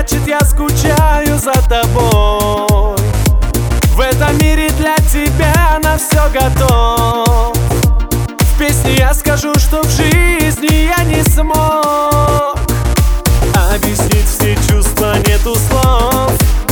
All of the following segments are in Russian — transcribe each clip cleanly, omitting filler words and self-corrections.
значит я скучаю за тобой. В этом мире для тебя на все готов. В песне я скажу, что в жизни я не смог объяснить все чувства, нету слов.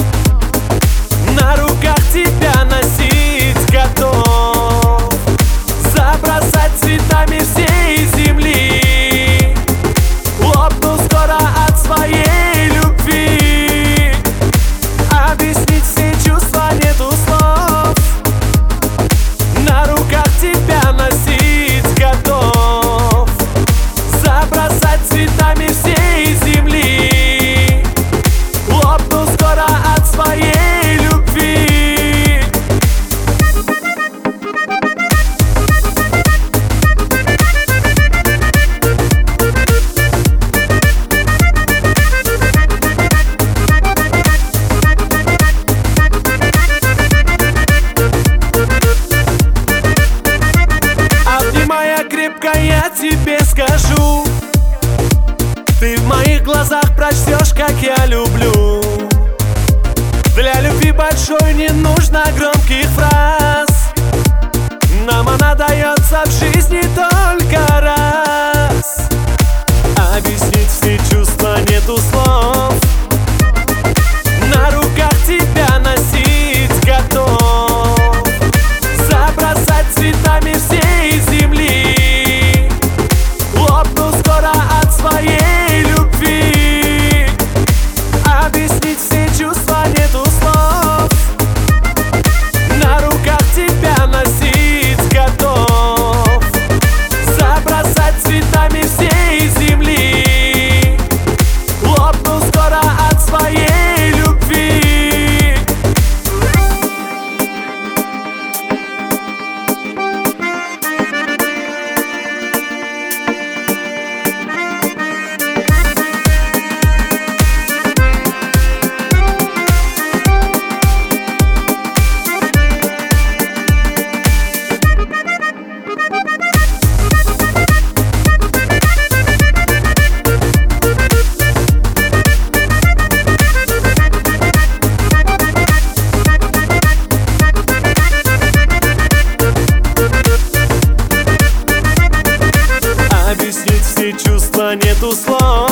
На руках тебя носить готов, забросать цветами всей земли. Лопну скоро от своей любви. Объяснить все чувства, нету слов. На руках тебя носить готов, забросать цветами всей земли. Лопну скоро от своей любви. Обнимая крепко, я тебе скажу: ты в моих глазах прочтешь, как я люблю. Для любви большой не нужно громких фраз. Нам она дается в жизни только раз. Объяснить все чувства, нету слов. На руках тебя носить готов, забросать цветами всей земли. Лопну скоро от своей любви. Объяснить все чувства, нету слов. На руках тебя носить готов, забросать цветами всей земли. Лопну скоро от своей любви. Объяснить все чувства, нету слов.